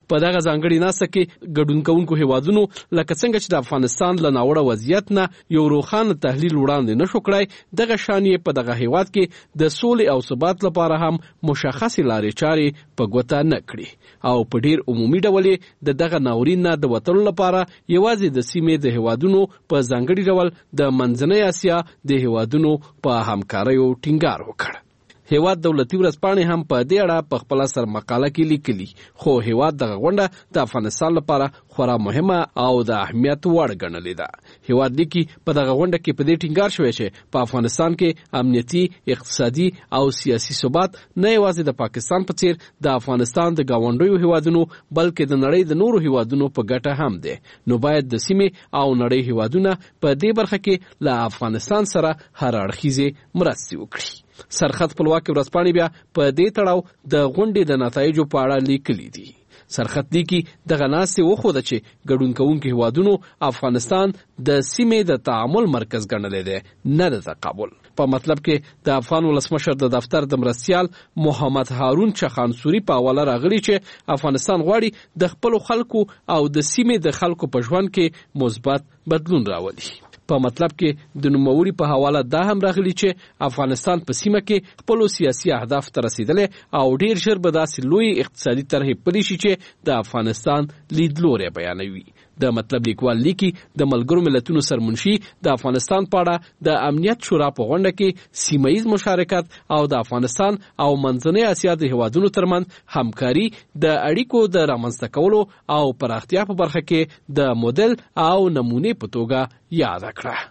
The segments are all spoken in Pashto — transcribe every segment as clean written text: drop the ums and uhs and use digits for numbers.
په دغه ځانګړي ناسته کې ګډون کوونکو هیوادونو لکه څنګه چې د افغانستان له ناوړه وضعیت نه یو روښانه تحلیل وړاندې نشو کړای، دغه شان یې په دغه هیواد کې د سولې او ثبات لپاره هم مشخصې لارې چارې په ګوته نه کړي او په ډیر عمومي ډول د دغه ناورین نه د وتلو لپاره یوازې د سیمې د هیوادونو په ځانګړي ډول د منځنۍ اسیا د هیوادونو په همکاریو ټینګار وکړ. هیواد دولتي ورځپاڼې هم په دې اړه په خپل سر مقاله کې لیکلي، خو هیواد دغه غونډه د افغانستان لپاره خورا مهمه او د اهمیت وړ ګڼلې ده. هیواد لیکي په دغه غونډه کې په دې ټینګار شوی چې په افغانستان کې امنیتي، اقتصادي او سیاسي ثبات نه یوازې د پاکستان په څیر د افغانستان د گاونډیو هیوادونو بلکې د نړۍ د نورو هیوادونو په ګټه هم دی. نو باید د سیمې او نړۍ هیوادونه په دې برخه کې له افغانستان سره هر اړخیزې مرستې وکړي. سرخط خپلواکي ورځپاڼې بیا په دې تړاو د غونډې د نتایجو په اړه لیکلي دي. سرخط لیکي دغه ناستې وښوده چې ګډون کوونکي هیوادونو افغانستان د سیمې د تعامل مرکز ګڼلی دی، نه د تقابل. په مطلب کې د افغان ولسمشر د دفتر د مرستیال محمد هارون چخانسوري په حواله راغلی چې افغانستان غواړي د خپلو خلکو او د سیمې د خلکو په ژوند کې مثبت بدلون راولي. په مطلب کې د نوموړي په حواله دا هم راغلی چې افغانستان په سیمه کې خپل سیاسي اهداف ته رسیدلی او ډیر ژر به داسې لوی اقتصادي طرحې پلي شي چې د افغانستان لیدلوری بیانوي. د مطلب لیکوال لیکي د ملګرو ملتونو سرمنشي د افغانستان په اړه د امنیت شورا په غونډه کې سیمه ییز مشارکت او د افغانستان او منځنۍ اسیا د هیوادونو ترمنځ همکاري د اړیکو د رامنځته کولو او پراختیا په برخه کې د مدل او نمونې په توګه یاد کړه.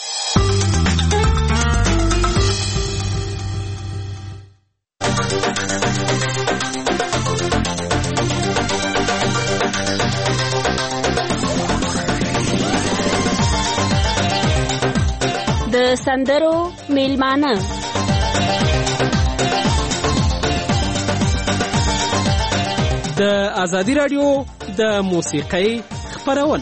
د سندرو میلمانه د ازادي رادیو د موسیقۍ خپرونه.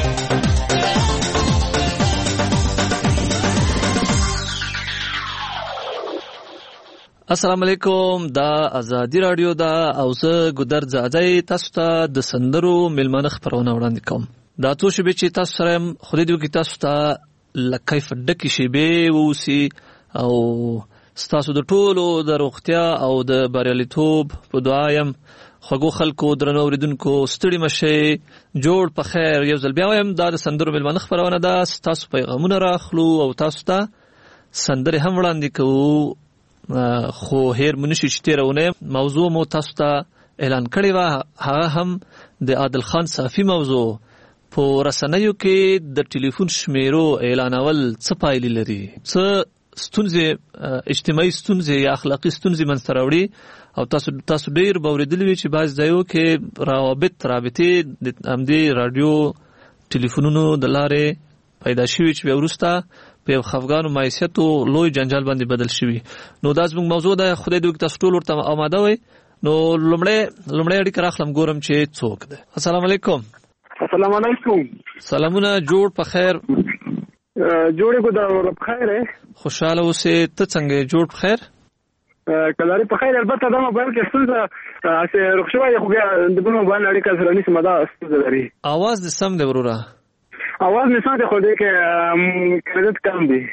السلام علیکم، دا ازادي رادیو دا او زه ګودر زاځي تاسو ته د سندرو میلمانه خپرونه وړاندې کوم. دا څو شیبې چې تاسو سره خو دې کې تاسو ته لکیف ډکی شیبې ووسی او ستاسو د ټولو د روغتیا او د بریالیتوب په دعایم. خوږو خلکو، درنو اوریدونکو، ستړي مشئ، جوړ په خیر. یو ځل بیا وایم دا د سندرو میلمانه خپرونه ده. ستاسو پیغامونه راخلو او تاسو ته سندرې هم وړاندې کوو، خو هیر مو نشي چې تېره موضوع مو تاسو ته اعلان کړې وه، هغه هم د عادل خان صافي موضوع. په رسنیو کې د ټلیفون شمیرو اعلانول څه پایلې لري، څه ستونزې، اجتماعي ستونزې یا اخلاقي ستونزې منځته راوړي. او تاسو ډېر به اورېدلي وي چې بعض ځایو کې رابطې د همدې راډیو ټلیفونونو د لارې پیدا شوي چې بیا وروسته په یو خفګان او مایوسیتو لوی جنجال باندې بدل شوي. نو دا زموږ موضوع ده. خدای دې وکړي تاسو ټول ورته آماده وئ. نو لومړی اړیکه راخلم، ګورم چې څوک ده. السلام علیکم. السلام علیکم. سلامونه، جوړ په خیر. جوړې کو دا په خیر. خوشاله اوسې. ته څنګه جوړ په خیر؟ کلاري په خیر. البته دا موبایل کې ستونزه چې رخصوي خو بیا د بل موبایل اړیکه سره نشم، دا ستونزه لري. اواز دې سم دی وروره؟ اواز مې سم دی خو دې کې کریډټ کم دی.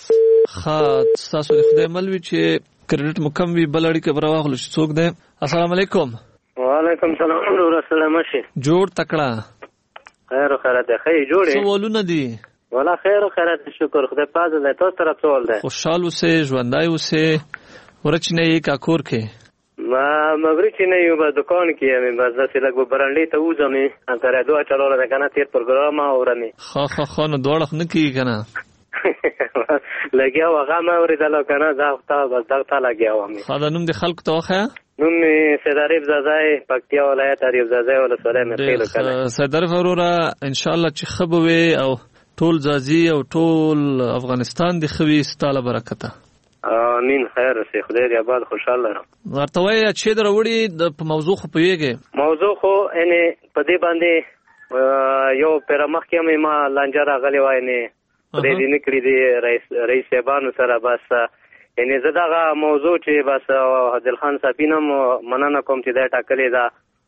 ښه، تاسو د خدای مل وي چې کریډټ مو کم وي. بل اړیکه به راواخلو چې څوک دی. السلام علیکم. وعلیکم السلام ورحمۃ اللہ. جوړ تکړه. خیر و خیرات دی. خیر جوړې. سوالونه دي؟ ولا خیر و خیرات، شکر خدای پاک دې. تاسو طرف سوال دی؟ خوشحال اوسې، ژوندی اوسې. ورچ نه یې کا کور کې؟ ما مبرچ نه یو، په دکان کې یم. بس داسې لږ برانډې ته وځم، انتر دوه چلوله ده کنه تیر پروګرام اورني. خا نو دوړخ نه کیږي کنه. لګیا وغه ما اوریدل کنه، دا بس دا لګیا وم. خا نوم د خلکو ته وخه؟ نوم سیداریف زازای، پکتیا ولایت اریف زازای ولسوالۍ مخېلو کنه. سیداریف وروره ان شاء الله چې خبوي او ټول زازي او ټول افغانستان دی خوي ستاله برکته. امین. خیر سي، خدای دې آباد خوشاله رم. ورته وایي چې دروړي د موضوع خو پويږي. موضوع خو ان په دې باندې یو پیرمخ کې ما لانجه راغلی وای نه دې نکړي دي رئیس صاحبانو سره. بس یعنی زه دغه موضوع چې بس عادل خان صاحب نوم مننه کوم چې دا ټاکلې ده.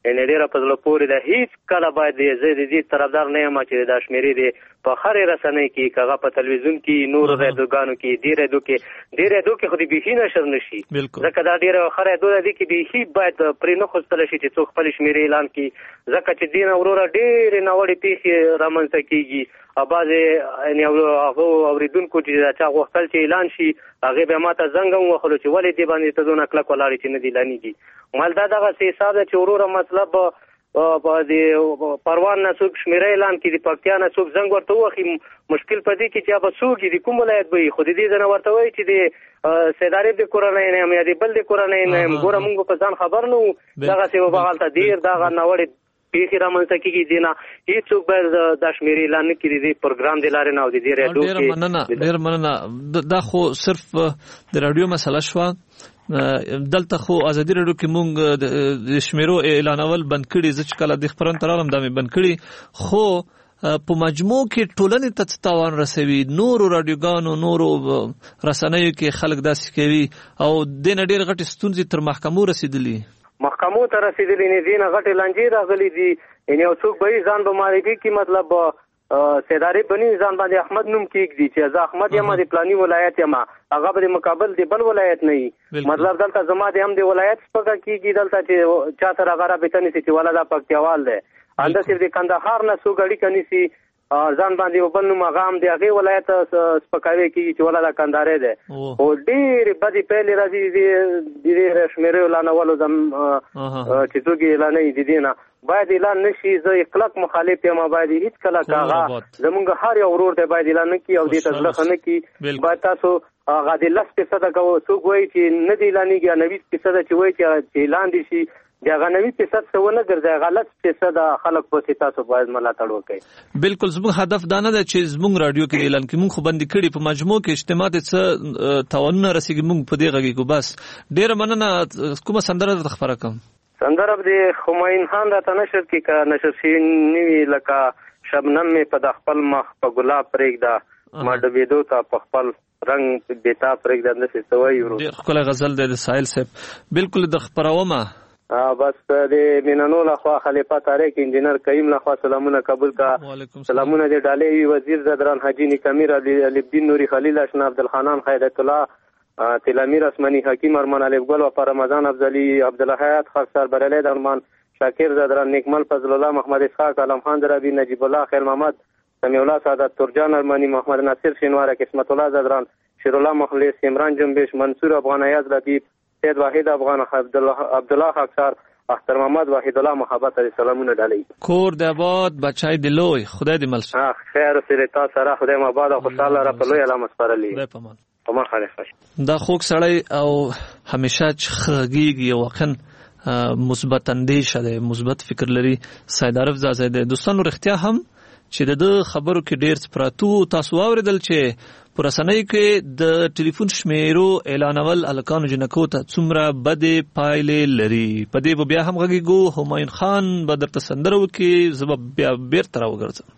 ان ډیره په زړه پورې ده. هیڅ کله باید زه د دې طرفدار نه یم چې د شمیرې د په هرې رسنۍ کې کغه په تلویزیون کې نور رادیوګانو کې ډیره دوکې خو دې بيخي نشر نشي ځکه دا ډیره خره دوه دي کې بيخي باید پرې نه خوستل شي چې څوک خپل شمیرې اعلان کړي ځکه چې دین اوروره ډېر ناوړې پیښې رامنځته کیږي. اباځه ان هغه اوریدونکو چې چا غوښتل چې اعلان شي هغه به ماته زنګ وخلو چې ولې دې باندې ته دونه کلک ولاړې چې نه دی لانیږي. مال دا دغه حساب چې اوروره مطلب په دې پروان نه څوک شمیرې اعلان کړي د پکتیا نه څوک زنګ ورته وخی مشکل پدې کې چې اب څوک دې کوم ولایت به خو دې نه ورته وای چې د سیدارې د کورنۍ نه یا د بل د کورنۍ نه ګوره موږ په ځان خبر نو دغه څه وبغالته ډیر دغه نوړې پیښې رامنځته کیږي دینه هیڅوک به د شمیرې اعلان کړي دی پروګرام د لارې نه او د رادیو کې ډیر مننه دا خو صرف د رادیو مسله شو. دلته خو ازادي رادیو کې مونږ د شمیرو اعلانول بند کړي ځکه کله د خبرن ترالم دمه بند کړي خو په مجموع کې ټولنې ته تاوان رسوي. نور رادیوګانو نور رسنیو کې خلک داسې کوي او د نړۍ غټ ستونزې تر محکمو رسیدلي محکمو ته رسیدلې نه دي نه غټ لانجې راغلي دي ان یو څوک به ځان به معرفي کی مطلب سیداری بنی ځان باندې احمد نوم کېږي چې زه احمد یم د پلاني ولایت یم هغه به مقابل دی بل ولایت نه مطلب دلته زما د هم د ولایت څخه کېږي دلته چې چا سره غره به تني چې ولدا پکتیوال دی انده صرف د کندهار نه سو غړي کني سي ځان باندې وبل نو مقام دی هغه ولایت سپکاوي کېږي چې ولدا کندهار دی او ډېر بدی پهلې راځي د شمیرې لانولو زم چې توګي اعلان نه دي نه باید اعلان نشي. زه کلک مخالف یم باید هیڅ کله کاغه زمونږ هر یو ورور دی باید اعلان نه کی او دې تزلخ نه کی باید تاسو هغه د 10% کو څوک وایي چې نه دی اعلانېږي 90% چې وایي چې اعلان دي شي دغه 90% څه ونه ګرځي غلط څه د خلک په تاسو باید ملاتړ وکړي. بالکل زموږ هدف دا نه ده چې زموږ رادیو کې اعلان کې مونږ خو باندې کړي په مجموع کې اجتماع ته څه توانونه رسیږي مونږ په دې غږی کو بس. ډیر مننه. کومه سندره د خبره کوم سندره د خمین خان راته نشر کې کا نشر شي نیوی لکه شبنم می په خپل مخ په ګلاب پرېږده ما ډبېدو ته په خپل رنگ بیتا پرېږده نشي سوي ورو. ډیر خپل غزل د سائل صاحب بالکل د خبرومه بس د مینانو لخوا خلیفہ طارق انجینر کریم لخوا سلامونه قبول کا. سلامونه د ډالې وزیر زدران حاجی نیکامیر علی الدین نوری خلیل اشنا عبدالخانان خیرت الله تلامیر اسمانی حکیم ارمان علی ګل و پر رمضان افضلی عبدالله حیات خاصر برلی درمان شاکر زدران نیکمل فضل الله محمد اسحاق علم خان دربی نجیب الله خیر محمد سمیع الله سعادت ترجان ارمانی محمد ناصر شینوار قسمت الله زدران شیر الله مخلص عمران جنبش منصور افغان ایاز لطیف سید واحد افغان عبدالله خاکسار اختر محمد واحد الله محبت علی سلامونه ډالۍ کور د آباد بچای د لوی خدای دې ملس خیر سره تاسو سره خدای مباد او خوشاله را په لوی علامه سپارلی پمان خالص دا خوک سړی او همیشه خږیږي واقعا مثبت اندیشه ده مثبت فکر لري سید عارف زاده ده دوستانو رښتیا هم چې د خبرو کې ډیر سپراتو تاسو اوریدل چې پرسنۍ کې د ټلیفون شمیرو اعلانول الکانو جنکو ته څومره بده پایلې لري. په دې بیا هم غږیږو همایون خان به درته سندره وکړي زه بیا بیرته راوګرځم.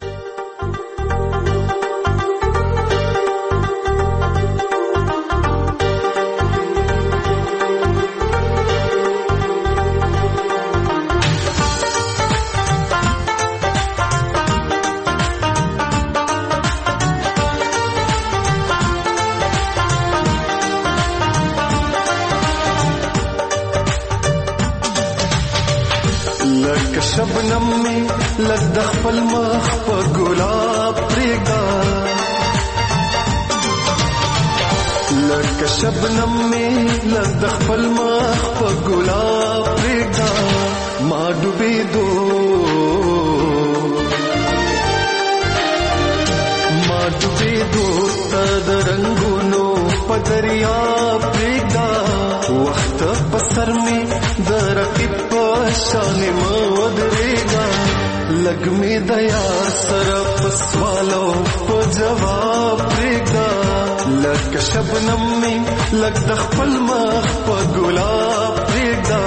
شبنم می لږ د خپل مخ په ګلاب پرېږده لکه شبنم می لږ د خپل مخ په ګلاب پرېږده ما ډوبېدو تا د رنګونو په دریاب پرېږده وخت په سر می د رقیب په شان مه ودرېږه لږ مې د یار سره په سوالو په جواب پرېږده لکه شبنم مې لږ د خپل مخ په ګلاب پرېږده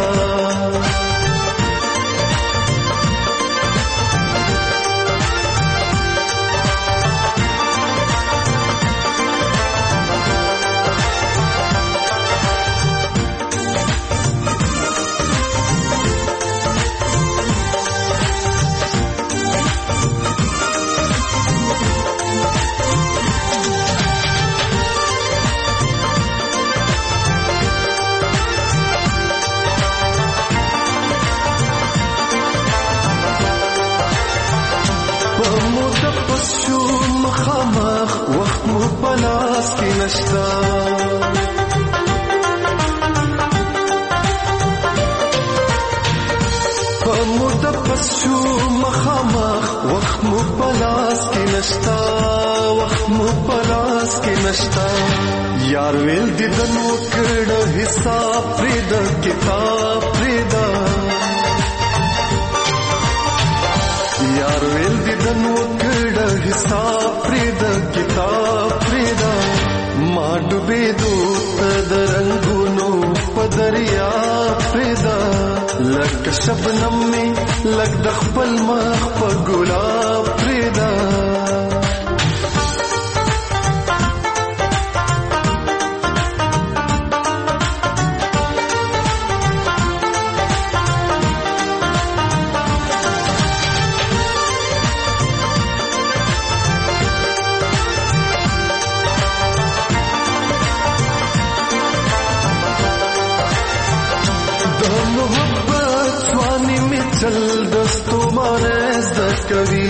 مخامخ وخت مو پلاس کې نشتا پس شو مخامخ وخت مو پلاس کې نشتا وخت مو پلاس کې نشتا یار ویل دې دنو کړه حساب پرې د کتاب پرې دا یار ویل دې دنو کړه حساب پرې د کتاب پرې دا ما ډوبې دوت د رنگونو په دریا پرې دا لک شبنم می لک د خپل مخ په ګلاب پرېدا चल दस्तो माने दस्त कवि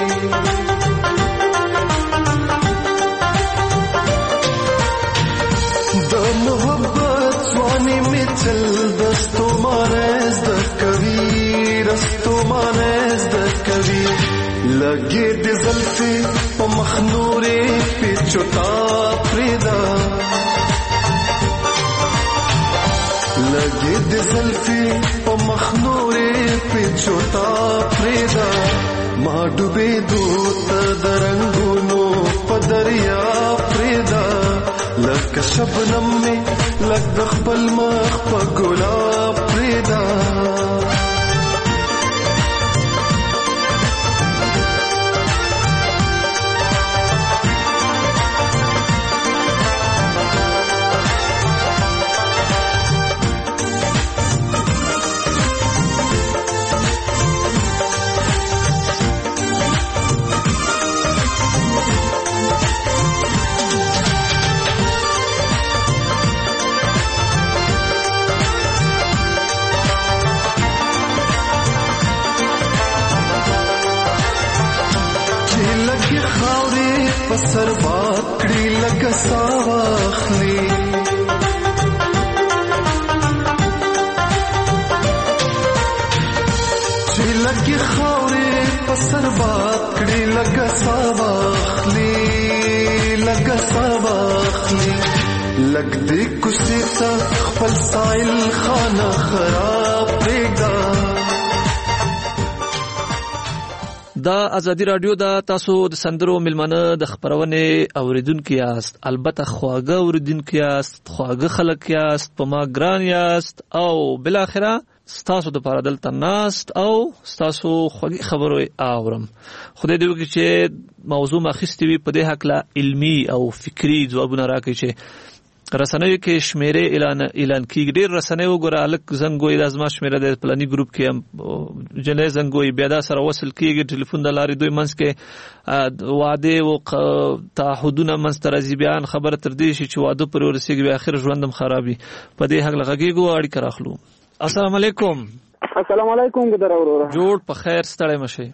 द मोहब्बत स्वानी में चल दस्तो माने दस्त कवि रस्तो माने दस्त कवि लगे दे ज़ल्फ़े प मखनूरे पे चुता प्रेदा लगे दे ज़ल्फ़े प मखनूरे पे चोटा प्रेदा मा डूबे दूत दरंगुनो पदरिया प्रेदा लग शबनम में लग दखबल मख पगुला प्रेदा पसर बाकड़ी लग सावाखली चिलकी खावरे पसर बाकड़ी लग सावाखली लग दे कुसे ता खपल साइल खाना खराब रेगा دا ازادي رادیو دا تاسو د سندرو ملمنه د خبرونه اوریدونکو یاست البته خواږه اوریدونکو یاست خواږه خلک یاست په ما ګران یاست او بل اخره ستاسو د پاره دلته ناست او ستاسو خوږی خبرو اورم خدای دې وکړي چې موضوع مخستې وي په دې حق لا علمي او فکری ځوابونه راکړي چې رسنیو کې شمیره اعلان کیږي ډیر رسنیو ګره الک زنګوي د ازما شمیره د پلاني ګروپ کې جنې زنګوي بیا دا سره وصل کیږي ټلیفون د لارې دوی منځ کې وعده او تعهدونه منځ تر بیان خبره تر دې شي چې واده پر ورسېږي به اخر ژوندم خرابي په دې حق لګيګو اړیکه راخلو السلام علیکم السلام علیکم ګدر اورور جوړ په خیر ستړی مشه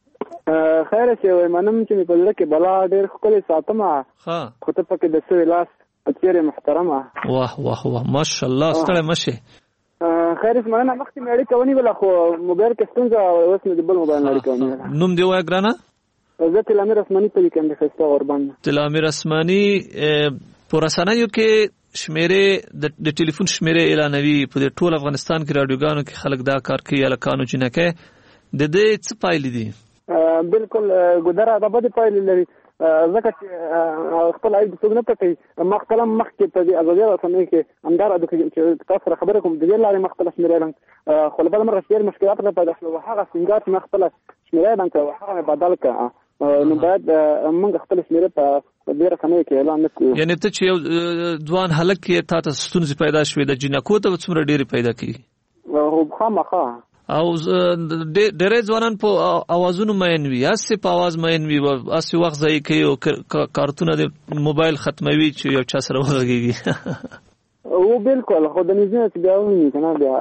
خیر شه منم چې په دې کې بلا ډیر خپل ساتمه ها خو ته پکې د سوي لاس اچيره محترمه واه واه واه ماشاءالله ستړی مشه خیر اسمه نه مخکې مېړی کوي ولا خو موبایل کې ستونزه اوس مې د بل موبایل لري کوي نوم دی وای ګرانه زه تلامیر اسماني په لیکم د خسته اوربان تلامیر اسماني پورسانایو کې شمیره د ټلیفون شمیره اعلانوي په ټول افغانستان کې رادیوګانو کې خلک دا کار کوي الکانو چې نه کوي د دې څه پایلې دي بالکل ګدره دا به پایلې لري ځکه چې خپل عیب څنګه نه پټي مختلف مخکې په دې ازادي راځي کې اندار د چې تاسو خبره کوم د دې لارې مختلف شمیره خو بل مره شیر مشکلات را پیدا شول هغه څنګه مختلف شمیره باندې هغه بدل کړه نو باید موږ خپل شمیره په دې رقمه کې اعلان وکړو یعنی ته چې ځوان هلک کې تاسو ستونزې پیدا شوې د جنکو ته څومره ډېری پیدا کیږي او خامخا او ډېر ځوانان په اوازونو مین وي اسې په आवाज مین وي او اسې وخت ځای کوي او کارتونه د موبایل ختموي چې یو چا سره وغږیږي او بالکل خو د نږدې چې بیا ونی کنه بیا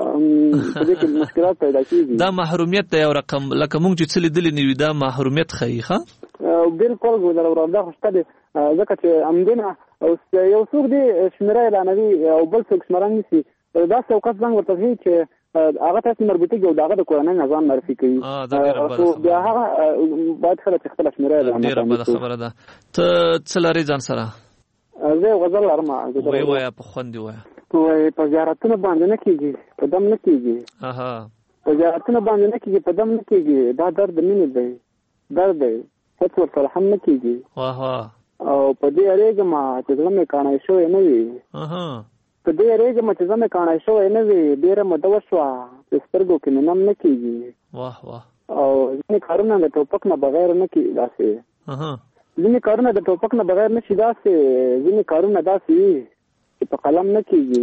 په دې کې مشکلات پیدا کیږي دا محرومیت دی یو رقم لکه مونږ چې څه لیدلې نیوي دا محرومیت ښیي ښه بالکل ګودر وردا خوشته دي ځکه چې امدنه او یو څوک دی شمیره اعلانوي او بل څوک شماران نشي دا څه وخت څنګه ورته وی چې هغه تاسو مربوطي یو دغه د کورنۍ نظام معرفي کوي او بیا هغه باید خلک خپل شمیره اعلان ډیره بده خبره ده. ته څه لري ځان سره؟ زه غزل لرم. وای په خوندې وای په زیارتونو باندې نه کیږي په دم نه کیږي. په زیارتونو باندې نه کیږي په دم نه کیږي. دا درد مینې دی درد دی هیڅ ورسره هم نه کیږي. او په دې اړېږم چې زړه مې کاڼی شوی نه وي. په دې اړېږم چې زړه مې کاڼی شوی نه وي. ډېره موده وشوه چې سترګو کې مې نم نه کیږي. او ځینې کارونه د ټوپک نه بغیر نه کیږي. داسې ځینې کارونه د ټوپک نه بغیر نه شي. داسې ځینې کارونه داسې وي چې په قلم نه کیږي.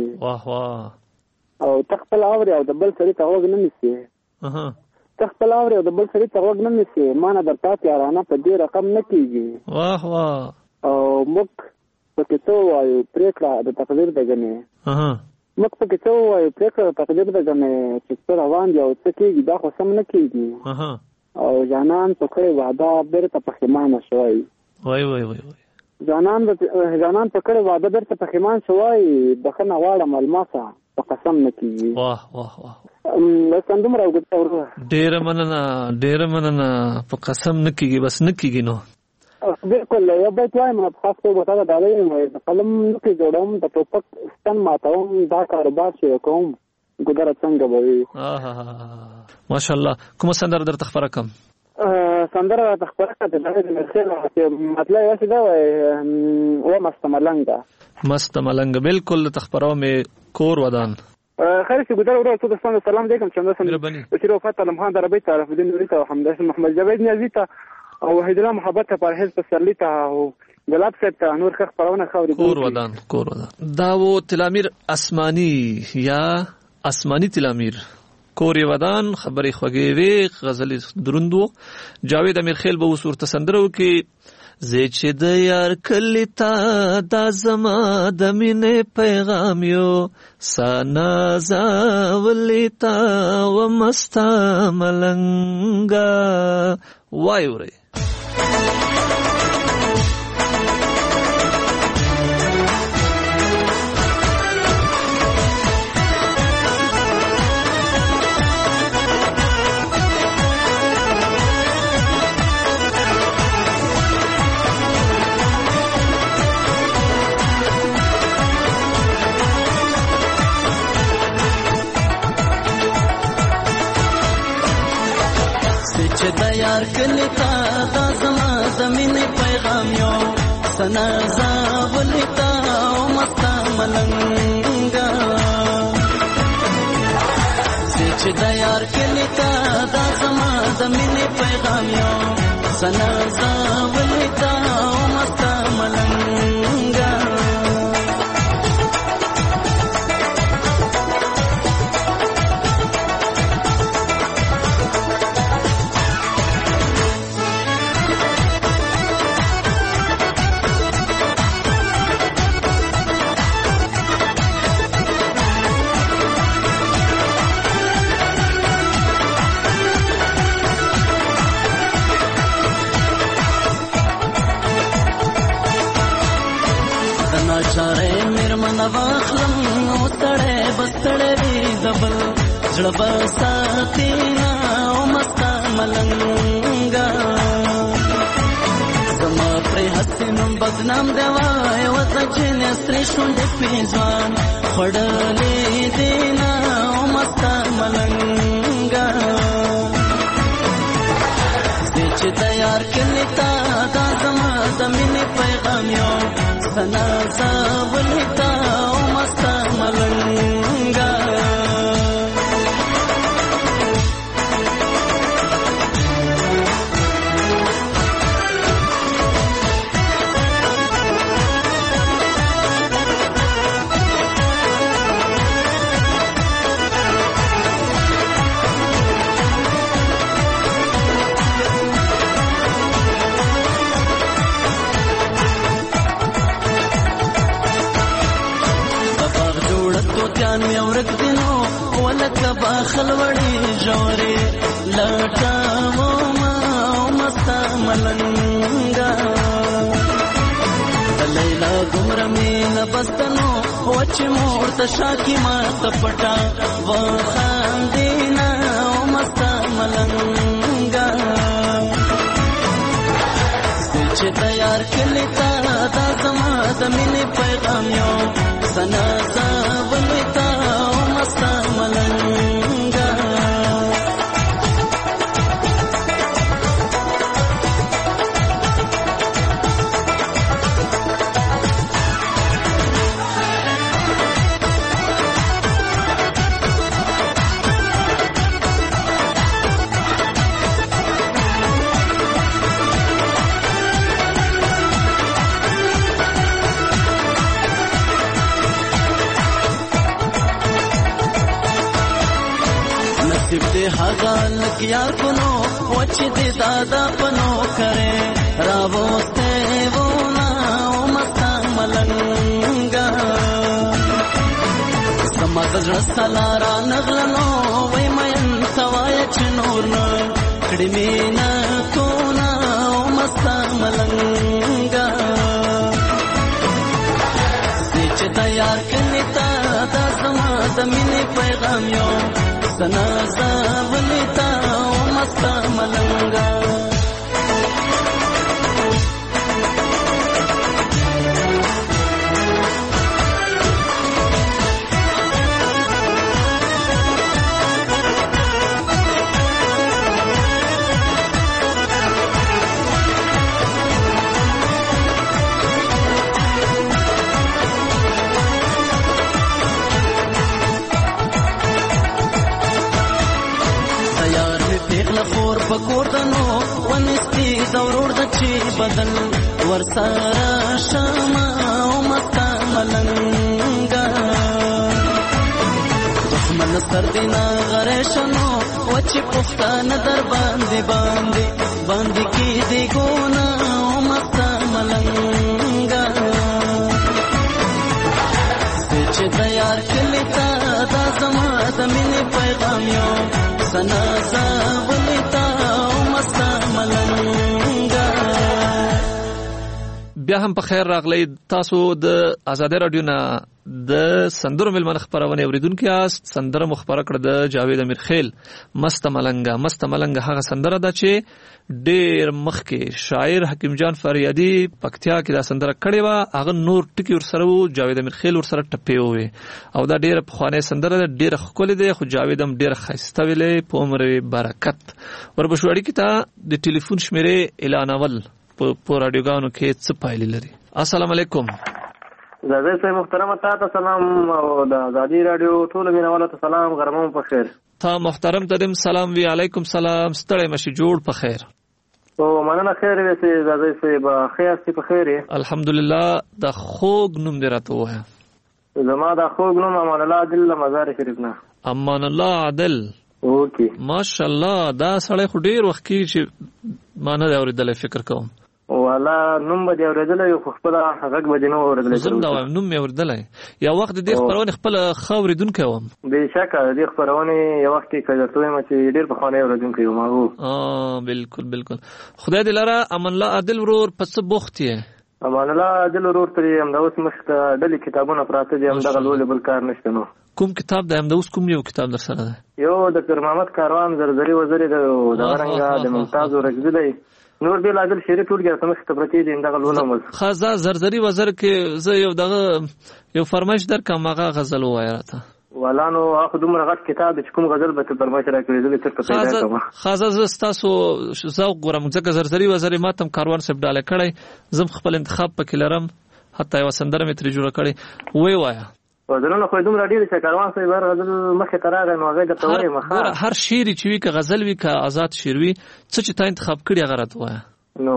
او ته خپل اورې او د بل سړي ته غوږ نه نیسې. ته خپل اورې او د بل سړي ته غوږ نه نیسې. ما نه درته یارانه په دې رقم نه کیږي. او موږ پکې څه ووایو پرېکړه د تقدیر ده ګنې. موږ پکې څه ووایو پرېکړه د تقدیر ده ګنې چې څه روان دي او څه کېږي دا خو سم نه کېږي. او جانان په کړې وعده بېرته پښیمانه شوی. جانان په کړې وعده بېرته پښیمان شوی. بخښنه غواړم الماسه په قسم نه کېږي. سندومره وګورئ. ډېره مننه په قسم نه کېږي بس نه کېږي نو بالکل یو بیت وایم په خاص توګه تا دا دی د قلم نوکې جوړوم د ټوپک ستن ماتوم دا کاروبار چې کوم ګودره څنګه به وي. ماشاءالله. کومه سندره درته خپره کړم؟ سندره راته خپره کړه د مرخیل چې مطلب یې څه دی و مست ملنګ. بالکل تخبرو مې کور ودان خیر چې ګودره ورو څه د سلام علیکم چې انداسم چې وفات علم خان دربی طرف دین نوري ته حمد محمد جاوید نیازی ته او وحید الله محبت ته پرهیز پسرلی ته او ګلاب صاحب ته نور خخ پرونه خوري. کور ودان دا و تلامیر اسماني یا اسماني تلامیر کور ودان خبرې خوږې وي غزلې دروندو. جاوید امیر خیل به وسور تسندرو کې زه چې د یار کلی تا دا زما د مینې پیغام یو سانا زاولی تا و مستا ملنګا وایوري. یار کلی تا دا زما زمینی پیغام یو سنا زاولی تا و مستا ملنگا. سیچ دا یار کلی تا دا زما زمینی پیغام یو سنا زاولی تا و مستا ملنگا. واخلم او تړې بستړې وی دبل زړه بساتینا او مستا ملنګا. زما پر حسینم بدنام دیوای و سچن استری شونډې پیځوان خړلې دینا او مستا ملنګا. چې تیار کړی تا دا زما د مینې پیغام یو سنا زاولی تا او مستا ملنګا. خلوړې جوړې لټاو ما مستا ملنګ وچ مور تشاکی ما تپټا و خاندینا او مستا ملنګا چې تیار کړی تا دا زما د مینې پیغام یو سنا زولتا او مستا ملنګا हागाल किया कुनो वच दे दादा पनो करे रावोते वो ना मस्ता मलंगा समाज रसलारा नगलनो वै मयन सवाय चनूर न कड़मीना कोना मस्ता मलंगा सेच तैयार कनिता दा समा दमिने पैगाम यो सना ولتا مستا ملنگا خور پکور دنو ونستی دورور دچی بدل ورسارا شما او مستا ملنگا دخمن سردینا غریشنو وچی پختان در باندی باندی باندی کی دی گونا او مستا ملنگا سچ تیار کلیتا دا زما دمینی پیغام یو سنا زولتا مستا ملنگا بیا هم په خیر راغلی تاسو د آزادۍ رادیو نه د سندرو ملمن خبرونه اوریدونکو یاست. سندره مخبره کړ د جاوید امیر خیل مست ملنګ هغه سندره ده چې ډیر مخکې شاعر حکیم جان فریادی پکتیا کې دا سندره کړې و. هغه نور ټکی ورسره وو، جاوید امیر خیل ورسره ټپې وې او دا ډیره پخوانۍ سندره ده، ډیره ښکلې ده. خو جاوید هم ډیره ښایسته ویلې په عمر برکت. ورپسې اړیکې ته د ټلیفون شمیرې اعلانول په رادیوګانو کې څه پایلې لري؟ السلام علیکم. زاده صاحب محترم، تاسو سلام او د آزادۍ رادیو ټول مینوالو ته سلام، غرمه په خیر. تا محترم تدم سلام وی علیکم سلام، ستړی مشي جوړ په خیر. او مننه خیر وې زاده صاحب، خیر سی په خیر. الحمدلله. د خوږ نوم دې راته وایه. زما د خوږ نوم امان الله عادل مزار شریف نه. امان الله عادل. اوکے ماشاءالله. دا سړی خو ډیر وخت کې چې ما نه اورېدلی، فکر کوم والا نوم به دې اورېدلی خو خپله غږ به دې نه اورېدلی. زه هم دا وایم نوم مې اورېدلی. یو وخت د دې خپرونې خپله ښه اورېدونکی وم. بېشکه د دې خپرونې یو وخت کې که درته وایم چې ډېر پخوانی اورېدونکی وم. هغو بلکل بلکل. خدای دې لره. امان الله عادل ورور په څه بوخت یې؟ امان الله عادل ورور ته همدا اوس مخې ته ډلې کتابونه پراته دي، همدغه لولې بل کار نشته. نو کوم کتاب دی همدا اوس؟ کوم یو کتاب در سره دی؟ یو د پیر محمد کاروان زرزري وزري د دغه رنګه د ممتاز ورکزي دی. نور بېلابېل شعري ټولګې راته مخې ته پرتې دي، همدغه لولم. ښه، زرزري وزر کې زه یو دغه یو فرمایش درکړم، هغه غزل ووایه راته. والا نو هغه دومره غټ کتاب دی چې کوم غزل به ته فرمایش راکړې زه به درته پیدا کوم. ښه، زه ستاسو ذوق ګورم، ځکه زرزري وزري ما ته هم کاروان صاحب ډاله کړی، زه خپل انتخاب پکې لرم، حتی یوه سندره مې ترې جوړه کړې. ویې وایه. غزلونه خو یې دومره ډېر چې کاروان صاحب هر غزل مخې ته راغی نو هغه درته وایم. هر شعر چې وي، که غزل وي که آزاد شعر وي، څه چې تا انتخاب کړي هغه راته وایه. نو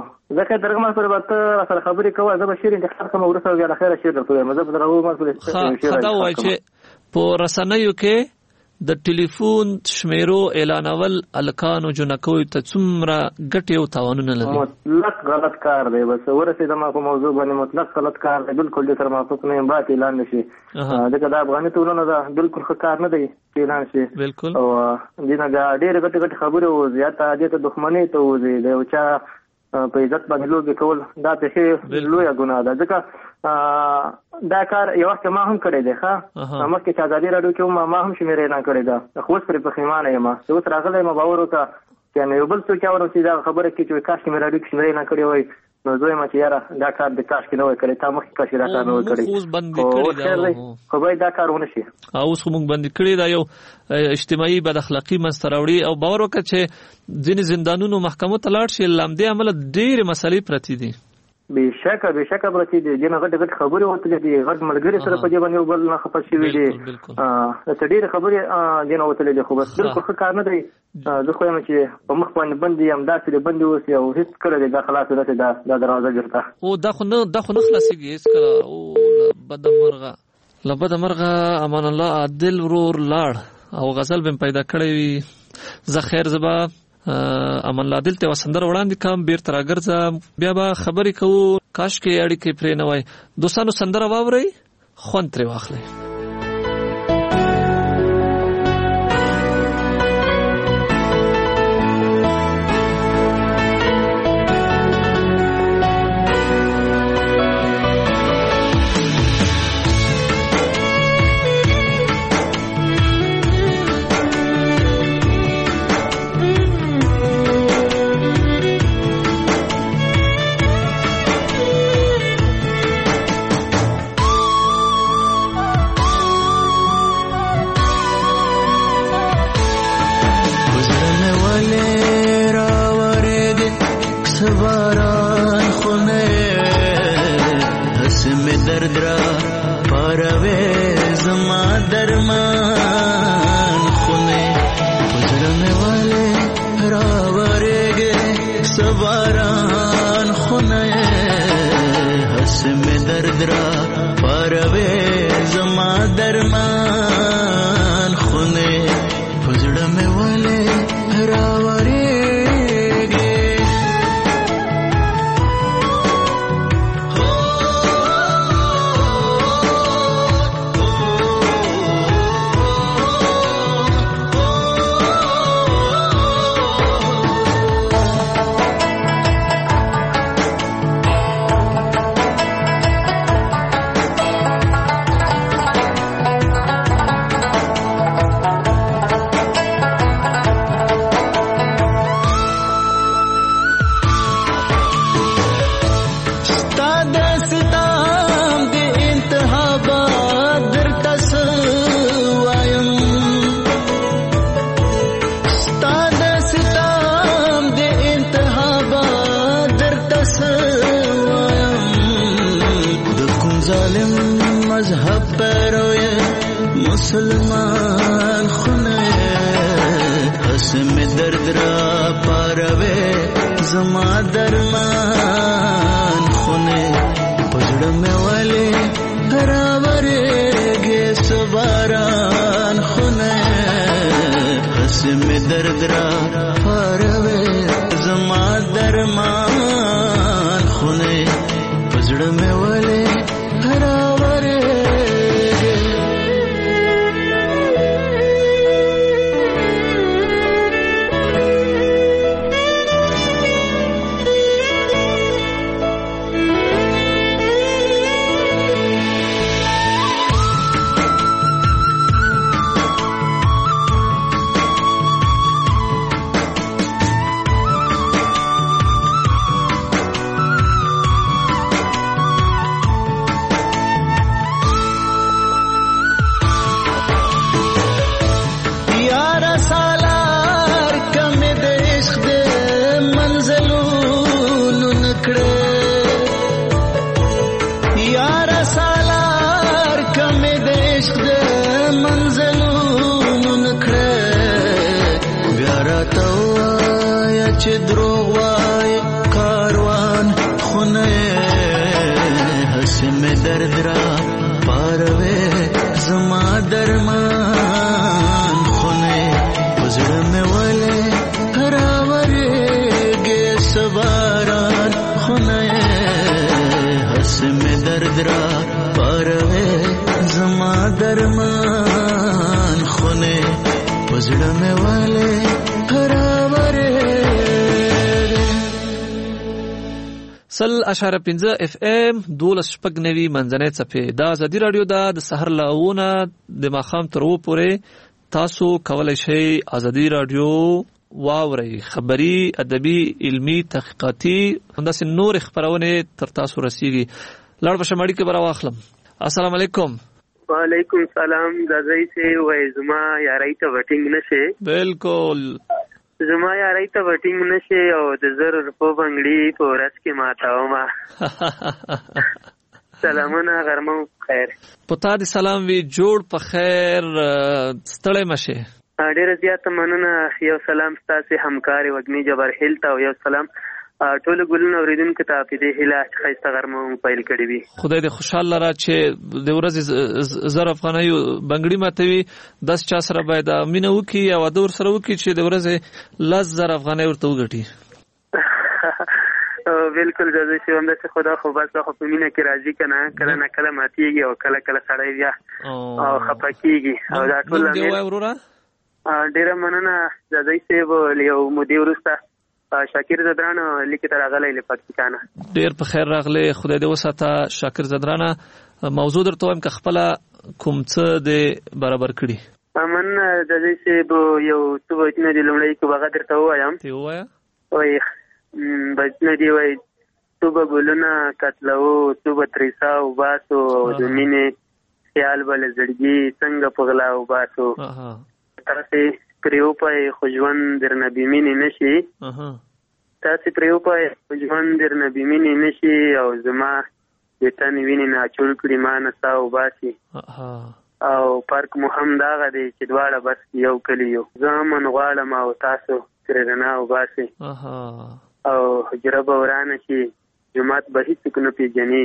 ځکه درګه ما سره به ته راسره خبرې کوه، زه به شعر انتخاب کوم، وروسته بیا له خیره شعر درته وایم. زه به درغه ما ښه دا ووایه چې په رسنیو کې د ټلیفون شمیرو اعلانول الکانو جنکوي ته څومره ګټې او تاوانونه لري؟ مطلق غلط کار دی. بس ورسېدم په موضوع باندې، مطلق غلط کار دی، بالکل دې سره موافق نه یم. باید اعلان نه شي، ځکه دا افغاني ټولنه ده، بالکل ښه کار نه دی چې اعلان شي. بالکل. او دې نه ډېرې ګټې خبرې وځي، حتی دې ته دښمنۍ ته وځي، د یو چا په عزت باندې لوبې کول دا په لویه ګناه ده. ځکه دا کار یو وخت ما هم کړی دی مخکې چې ازادي راډیو کې ما هم شمېره اعلان کړې ده خو اوس پرې پښیمانه یم چې اوس راغلی یم باور وکړه چې یو بل څوک اورم چې دا خبره کوي چې کاش کې مې راډیو کې شمېره اعلان کړې وای نو زه یم چې یاره دا کار د کاش کې نه وای کړی تا مخکې کاش دا کار نه وای کړی خو باید دا کار ونه شي. اوس خو موږ بندي کړی دا یو اجتماعي بد اخلاقي منځته راوړي او باور وکړه چې ځینې زندانونو محکمو ته لاړ شي لامدې عمله ډېرې مسلې پرتې دي. بېشکه پرتې دي دې نه غټ خبرې وتلې دي غټ ملګري سره په دې باندې یو بل نه خفه شوي دي څه ډېرې خبرې دې نه وتلې دي خو بس بالکل ښه کار نه دی. زه خو یم چې په مخ باندې بند یم داسې د بندې اوسي او هېڅ کله دی دا خلاص داسې دا دروازه بیرته او دا خو نه خلاصېږي هېڅکله. او له بده مرغه امان الله عادل ورور لاړ او غزل به پیدا کړی وي. زه خیر زه به امان الله عادل ته وسندر وړاندې کوم بیرته راګرځم بیا به خبرې کوو. کاش کې اړیکې پرې نه وای. دوستانو سندره واورئ خوند ترې واخلئ. 100.5 FM 12.9 منځنۍ څپې. دا ازادي رادیو د سحر لاونه د ماښام تر 2 پورې تاسو کولای شئ ازادي رادیو واورئ. خبري، ادبي، علمي، تحقیقاتي همداسې نور خبرونه تر تاسو رسیږي. لاړ بشم اړیکه برا واخلم. السلام علیکم. وعلیکم السلام. دا ځای سه وای زما یارای ته وټینګ نشه. بالکل زما یارای ته وټینګ نشه او د زر په بنگړي په ورځ کې ماتاو ما. سلامونه غرمه خیر. پتا دې سلام وی جوړ په خیر ستړی مشه. ډیره زیاته مننه. یو سلام ستاسو همکار وګنی جبر هیل ته او یو سلام ټول ګلونه اوریدونکو ته په دې هیله چې خیسته غرمه پیل کړی وي. خدای دې خوشاله را چې د ورځې زر افغانۍ بنگړي ماتوي 10 چا سره باید مینه وکي او دور سره وکي چې د ورځې 10,000 افغانۍ ورته وګټي. بالکل جزای شي هم د خدا خو بس خو په مینه کې راځي کنه کله نه کله ماتيږي او کله کله سړی بیا او خپکیږي او دا ټول نه ډیره مننه. جزای شي یو مدیر ورسته شاکر زدران لیکي تر غلې له پاکستانه. ډیر په خیر راغله. خدای دې وساته شاکر زدران. موضوع درته وایم که خپل کوم څه دې برابر کړي. امن د دې چې یو څه وایي د لومړی کو بغا درته وایم. تی وایا وای بچنه دی وای صبح ګلونه کتلو صبح تریسا او باسو د مینې خیال بل زړګي څنګه پغلا او باسو. تاسو پریو پای خوجوان در نبی مینی نشي. تاسو پریو پای خوجوان در نبی مینی نشي او زما دتن ویني نه چول کړي ما نه ساو باسي. او پارک محمد هغه دی چې دواړه بس یو کلیو زمون غواړم او تاسو ترنه او باسي. او حجره بورانه شي جمعات به هیڅ کو نه پیژني.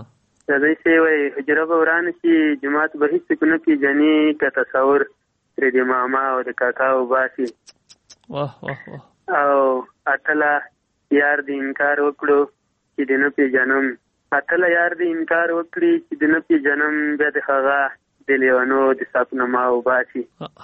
دا دې وای حجره بورانه شي جمعات به هیڅ کو نه پیژني که تصور تر دې ماما او د کاکاو باسي. واه واه واه. او اتلا یار دې انکار وکړو چې د نه پیژنم. اتلا یار دې انکار وکړي چې د نه پیژنم بیا د هغه د لیوانو د سپنما او باسي.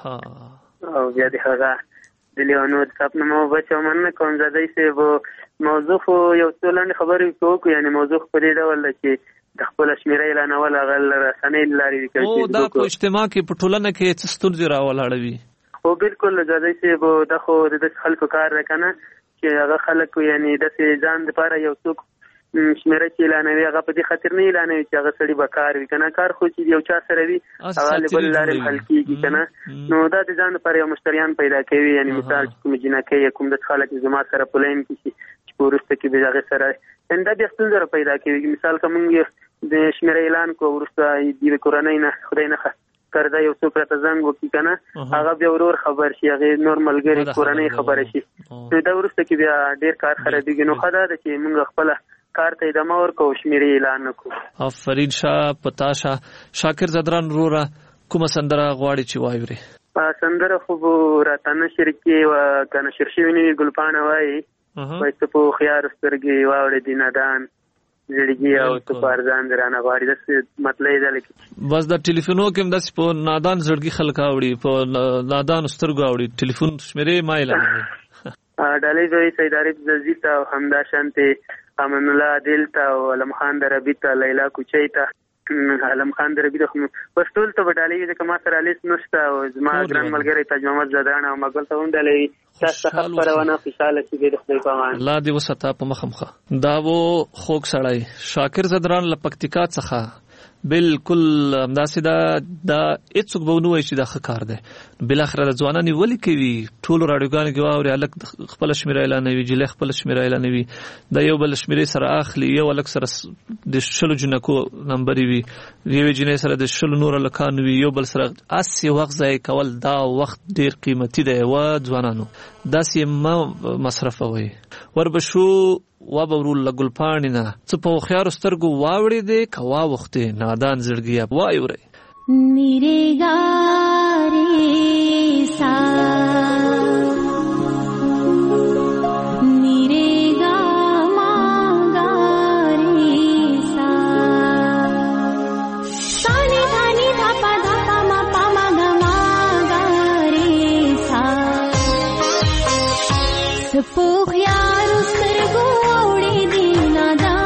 او بیا د هغه د لیوانو د سپنما او باسي. مننه کوم زادای سه وو موضوع یو څه لاندې خبرې کوو یعنی موضوع په دې ډول چې د خپل شمیره اعلان ول غل رسنۍ لاري کوي. او دا په اجتماع کې په ټولنه کې څه ستونزې راولاړوي. خو بالکل زادای سه وو د خو د خلکو کار راکنه چې هغه خلک یعنی د ځان لپاره یو څوک شمیره چې اعلانوي هغه په دې خاطر نه اعلانوي چې هغه سړي بکار وي کنه کار خو چې یو چا سره وي هغه بل لارې حل کیږي کنه. نو دا د ځان لپاره یو مشتریان پیدا کوي یعنی مثال کوم جنکه کوم د خلک زما سره پلان کې چې پورسته کې به هغه سره انده د خپل زره پیدا کوي. مثال کوم د شمیره اعلان کو ورسته د کورنۍ نه خدای نه کردا یو څوک راته زنګ وکي کنه هغه بیا ورور خبر شي هغه نورمال ګری کورنۍ خبر شي. نو دا ورسته کې بیا ډیر کار خرابېږي. نو خدای دې چې موږ خپل کار ته ادامه ورکو شمیره اعلان وکړو. آفرین شاه پتاشا. شاکر زدران رورا کومه سندره غواړي چې وایوري؟ سندره خو راته نشر کې و کنه شرشوینی ګلپانه وای وای ته په خيار سترګي واوړې دینادان زړګي او ته پارځان درانه غواړي د مطلب دی لکه بس د ټلیفونو کې هم د په نادان زړګي خلک اوړي په نادان سترګو اوړي ټلیفون شمیره مایل ډالې دوی سیدارب زیتا او حمدا شانته امن الله دلتا او علم خان دربیتا لیلا کوچیتا علم خان دربیتا بس ټول ته ډالې د کما سره لیس نشته او زما ګران ملګری تاج محمد زدران او مګل ته ډالې تاسو خپل پرونه خوشاله شي د خپل پامان الله دې وستا په مخمخه. دا وو خوک سړی شاکر زدران لپکتیکا څخه بالکل همداسې دا هیڅوک به ونه وایي چې دا ښه کار دی. بل اخر د ځوانان ولې کوي ټول راډیوګانو کې واوري الک خپل شمیره اعلانوي جله خپل شمیره اعلانوي دا یو بل شمیره سره اخلي یو الک سره د شلو جنکو نمبر وي یو جنې سره د شلو نور لکان وي یو بل سره اسی وخت ځای کول دا وخت ډیر قیمتي دی و ځوانانو داسې ما مصرف وي وربشو و بورول لګل پانینا څه په خيار سترګو واوړې دې کوا وخته نادان زړګي وای وره میرے گارے سا میرے گا ماگارے سا سانی دھانی دھا پا ما پا ما گا ماگارے سا سپو خيار سترګو واوړې دې نادان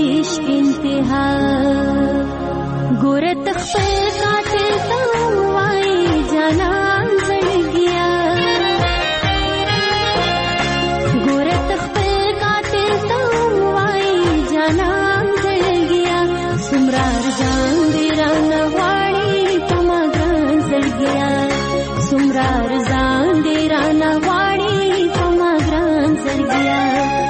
عشق انتها ګوره تخپل قاتل ته وای جانان زړګیا ګوره تخپل قاتل ته وای جانان زړګیا څومره ارزان دی رانه غواړي په ما ګران زړګیا څومره ارزان دی رانه غواړي په ما ګران زړګیا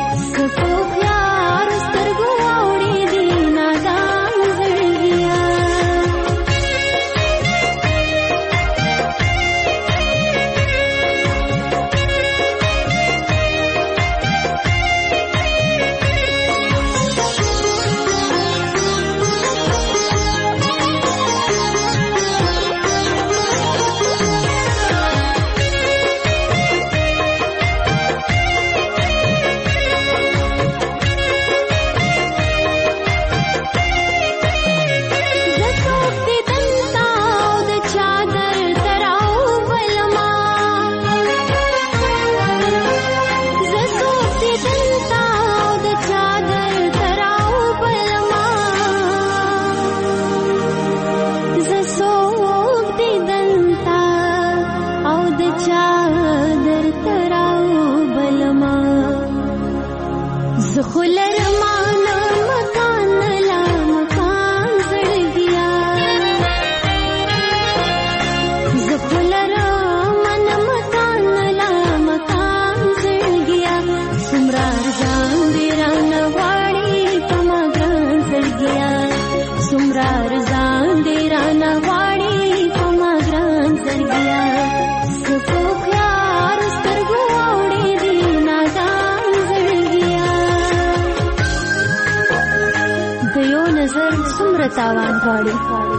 تاوان غواړي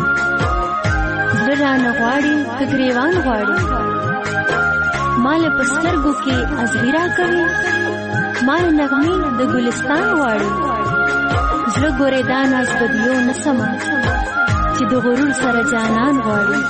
زړه غواړي کګریوان غواړي مال پسترګو کې ازویرا کوي مال نغمې د ګلستان غواړي زړه ګورې دا ناز بدلو نسمه چې د غرور سره جانان غواړي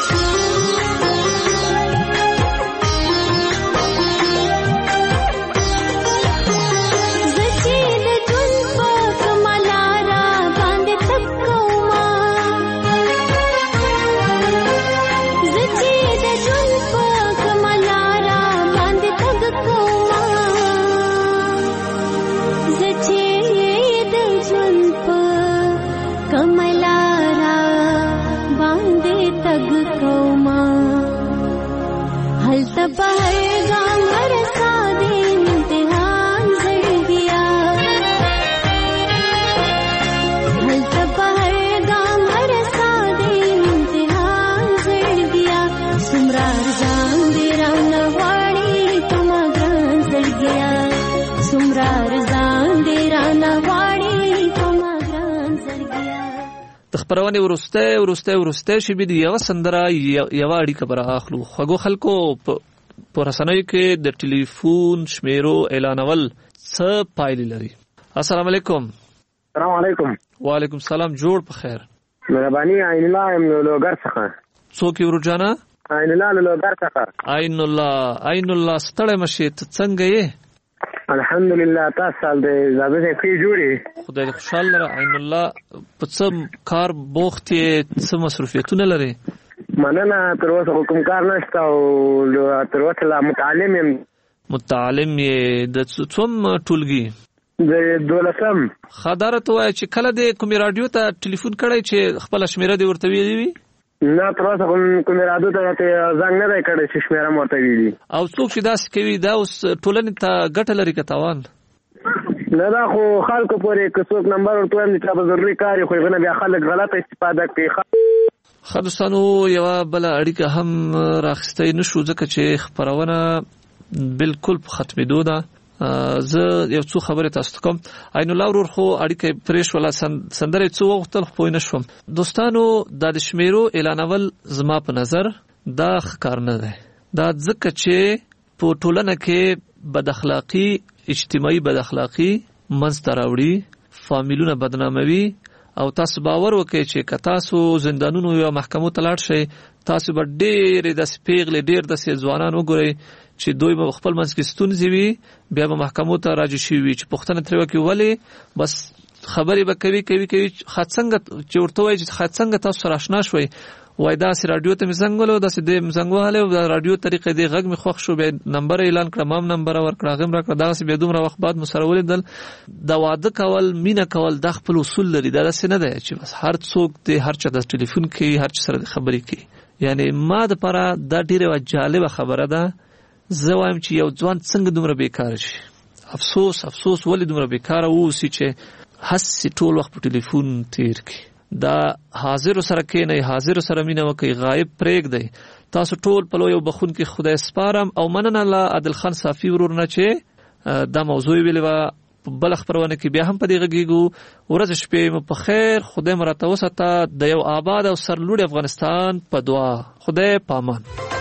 پرونه ورسته شي به یو سندره یو اړیکه بر اخلو خو خلکو په رسنیو کې د ټلیفون شمیرو اعلانول څه پایلې لري. السلام علیکم. السلام علیکم. وعلیکم السلام. جوړ په خیر. مهرباني عین الله لوګر څخه. څوک یو رجانا؟ عین الله لوګر څخه. عین الله ستړی مشه ته څنګه یې؟ الحمدلله تاسو دې زابې کې جوړي خدای دې خوشاله را. عین الله په څه کار بوخت څه مصروفیتونه لري؟ مننه تر اوسه کوم کار نشته او تر اوسه لا متعلم یې د څوم ټولګي؟ د دولسم. خدارت وای چې کله دې کوم رادیو ته ټلیفون کړی چې خپل شمیره دې ورته ویلې وي؟ نه تر اوسه کوم رادیو ته زنګ نه دی کړی چې شمیره ورته ویلې. او څوک چې داس کوي دا اوس ټولنې ته ګټه لري که تاوان؟ نه دا خو خلکو پورې که څوک نمبر ورته وایم چې په ضروري کار خو غنه بیا خلک غلطه استفاده کوي. خدوستانو یو بل اړیکه هم راخستې نشو ځکه چې خبرونه بالکل په ختمېدو ده. زه یو څو خبره تاسو ته کوم. عین الله ورور خو اړیکه پرېښ ولا سندره څو وخت خو نه شوم. دوستانو د شمیرو اعلانول زما په نظر دا ښکار نه ده. دا ځکه چې په ټولنه کې بد اخلاقی اجتماعي بد اخلاقی منځته راوړي، فامیلونه بدناموي او تاسو باور وکړئ چې که تاسو زندانونو یا محکمو ته لاړ شئ تاسو به ډېرې داسې پیغلې ډېر داسې ځوانان وګورئ چې دوی به خپل منځ کې ستونزې وي، بیا به محکمو ته راجع شوي وي چې پوښتنه ترې وکړي ولې، بس خبرې به کوي خاصنګ چې ورته وایي چې خاصنګ تاسو سره آشنا شوي وای دا سي رادیو ته مزنګولو دا سي د مزنګواله او رادیو طریقې دی غږ می خوښ شو به نمبر اعلان کړم مام نمبر ورکړه غم راکړه دا سي به دومره وخت بعد مسرول دل دا واده کول مینا کول د خپل اصول لري دا څه نه دی چې بس هر څوک دی هر چا د ټلیفون کې هر چا سره خبرې کوي یعنی ما د پاره دا ډیره جالب خبره ده زه وایم چې یو ځوان څنګه دومره بیکار شي افسوس ولې دومره بیکار وو چې هڅه ټول وخت په ټلیفون تیر کی دا حاضر سره کې نه حاضر سره مینه وکي غایب پرېګ دی تاسو ټول په لوی بخون کې خدای سپارم او مننه الله عادل خان صافي ورور نه چې دا موضوع ویلې بل خبرونه کې بیا هم په دې غږیږو ورځ شپې په خیر خدای مرته وساته د یو آباد او سرلوړ افغانستان په دعا خدای پامان